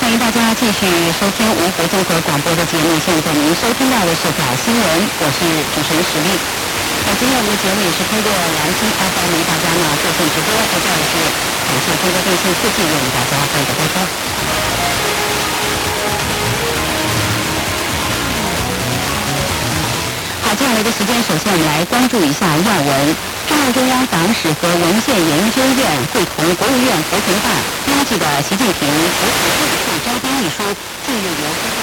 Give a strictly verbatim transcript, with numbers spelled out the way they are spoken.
欢迎大家继续收听芜湖综合广播的节目。现在您收听到的是早新闻，我是主持人史丽。那今天我们的节目也是通过蓝星 F M 为大家呢做份直播，在这儿也是感谢中国电信科技为大家做一个播出。好，接下来的时间，首先我们来关注一下要闻。中共中央党史和文献研究院会同国务院国情办标记的习近平国土政策招标一书，近日由